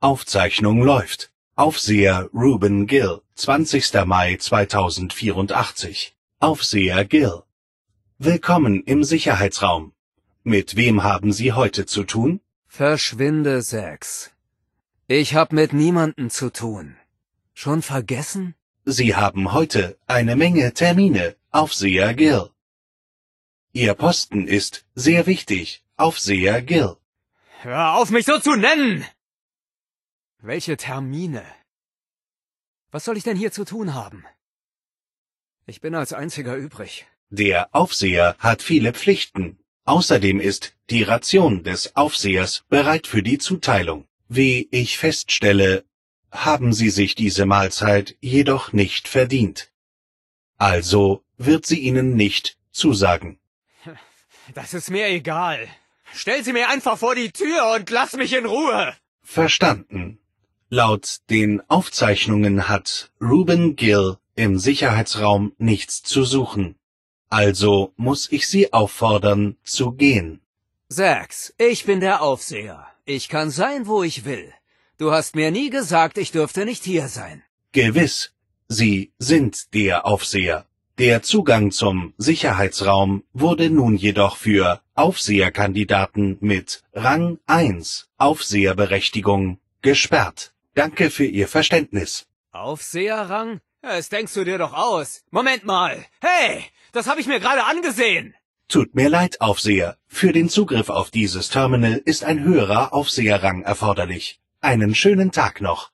Aufzeichnung läuft. Aufseher Ruben Gill, 20. Mai 2084. Aufseher Gill. Willkommen im Sicherheitsraum. Mit wem haben Sie heute zu tun? Verschwinde, Zax. Ich hab mit niemandem zu tun. Schon vergessen? Sie haben heute eine Menge Termine, Aufseher Gill. Ihr Posten ist sehr wichtig, Aufseher Gill. Hör auf, mich so zu nennen! Welche Termine? Was soll ich denn hier zu tun haben? Ich bin als einziger übrig. Der Aufseher hat viele Pflichten. Außerdem ist die Ration des Aufsehers bereit für die Zuteilung. Wie ich feststelle, haben Sie sich diese Mahlzeit jedoch nicht verdient. Also wird sie Ihnen nicht zusagen. Das ist mir egal. Stell sie mir einfach vor die Tür und lass mich in Ruhe. Verstanden. Laut den Aufzeichnungen hat Ruben Gill im Sicherheitsraum nichts zu suchen. Also muss ich Sie auffordern, zu gehen. Zax, ich bin der Aufseher. Ich kann sein, wo ich will. Du hast mir nie gesagt, ich dürfte nicht hier sein. Gewiss, Sie sind der Aufseher. Der Zugang zum Sicherheitsraum wurde nun jedoch für Aufseherkandidaten mit Rang 1 Aufseherberechtigung gesperrt. Danke für Ihr Verständnis. Aufseherrang? Das denkst du dir doch aus. Moment mal. Hey, das habe ich mir gerade angesehen. Tut mir leid, Aufseher. Für den Zugriff auf dieses Terminal ist ein höherer Aufseherrang erforderlich. Einen schönen Tag noch.